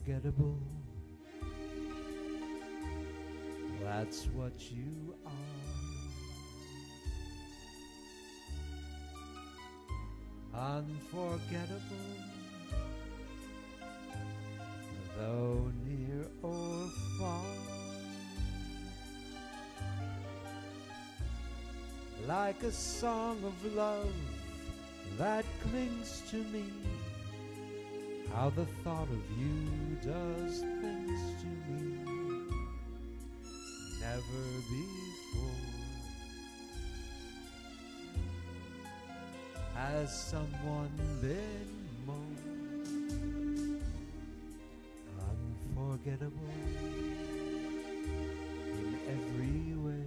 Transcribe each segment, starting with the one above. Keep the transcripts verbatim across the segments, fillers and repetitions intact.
unforgettable. That's what you are. Unforgettable, though near or far. Like a song of love that clings to me. How the thought of you does things to me. Never before has someone been more unforgettable in every way.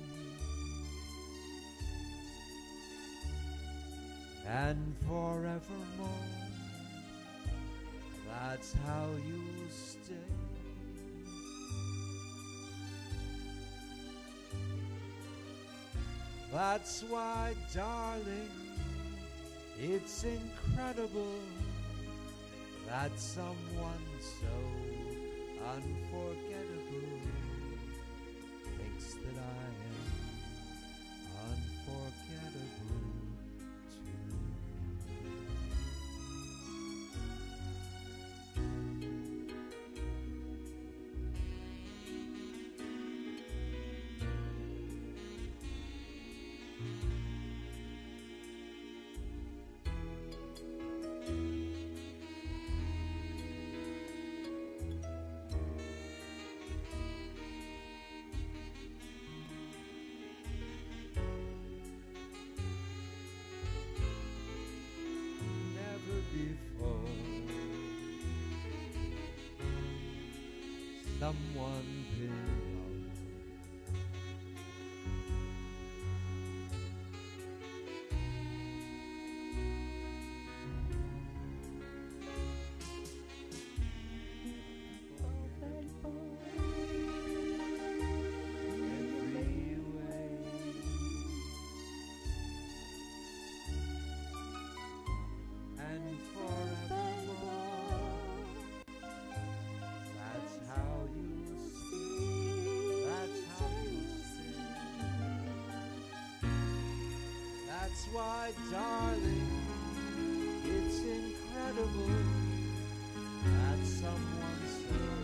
And forevermore, that's how you'll stay. That's why, darling, it's incredible that someone so unforgettable thinks that I am unforgettable too. Before someone belongs. Every way. And forevermore, that's how you see, that's how you see. That's why, darling, it's incredible that someone so